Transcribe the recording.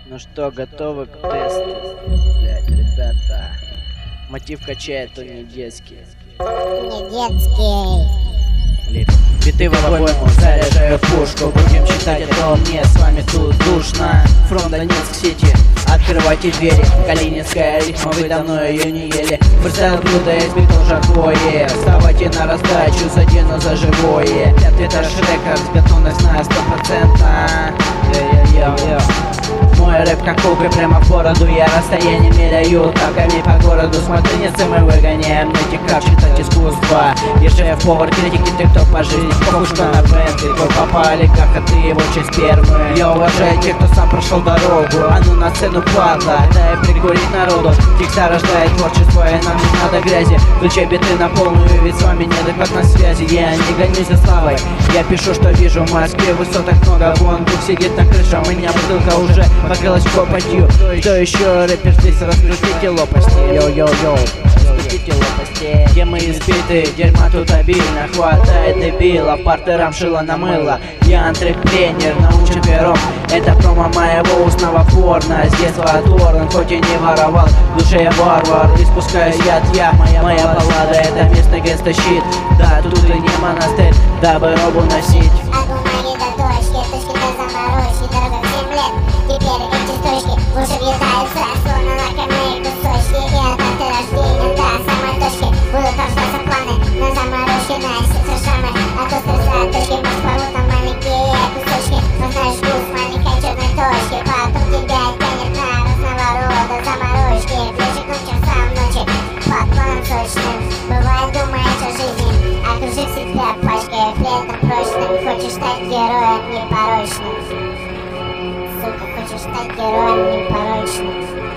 Ну что, готовы к тесту? Блять, ребята. Мотив качает, то не детский. Не детский. Биты в обойму, заряжаю пушку. Будем считать, это мне с вами тут душно. From Донецк Сити, открывайте двери. Калининская рифма, вы давно ее не ели. Фристайл блюдо из битов жаркое. Вставайте на раздачу, задену за живое. Это Шрекерс, готовность на 100%. Мой рэп как кубы прямо в бороду. Я расстояние меряю табками по городу. Смотри, не мы выгоняем эти как считать искусство. Я шеф-повар, критики, ты кто по жизни. Похож на бренд, ты твой папа олигарх, а ты его часть спермы. Я уважаю тех, кто сам прошел дорогу. А ну на сцену, падла, дай прикурить народу. Текста рождает творчество, и нам не надо грязи. Включай биты на полную, ведь с вами неадекват на связи. Я не гонюсь за славой, я пишу, что вижу. В Москве высоток много, вон дух сидит на крыше. У меня бутылка уже покрылась копотью. Кто еще рэпер здесь? Раскрутите лопасти. Йоу-йоу-йоу, раскрутите лопасти. Темы избиты, дерьма тут обильно. Хватает дебилов, партерам шило на мыло. Я антрепренер, научен пером. Это промо моего устного порно. С детства оторван, хоть и не воровал. В душе я варвар, испускаю яд я. Моя баллада — это местный гангста-щит. Да, тут и не монастырь, дабы робу носить. От бумаги до точки, точки до заморочки. Дорога в 7 лет, теперь эти точки в уши въедаются, словно лакомые кусочки. И от даты рождения до самой точки будут рождаться планы на заморочки, на сердце шрамы. От острых точки может порвут на маленькие кусочки. Но знаешь вкус маленькой черной точки. Потом тебя тянет на разного рода заморочки. Ближе к часам ночи, под планом сочным. Бывает, думаешь о жизни, окружив себя пачкой флетом прочным. Хочешь стать героем непорочным. Сука, хочешь стать героем непорочным.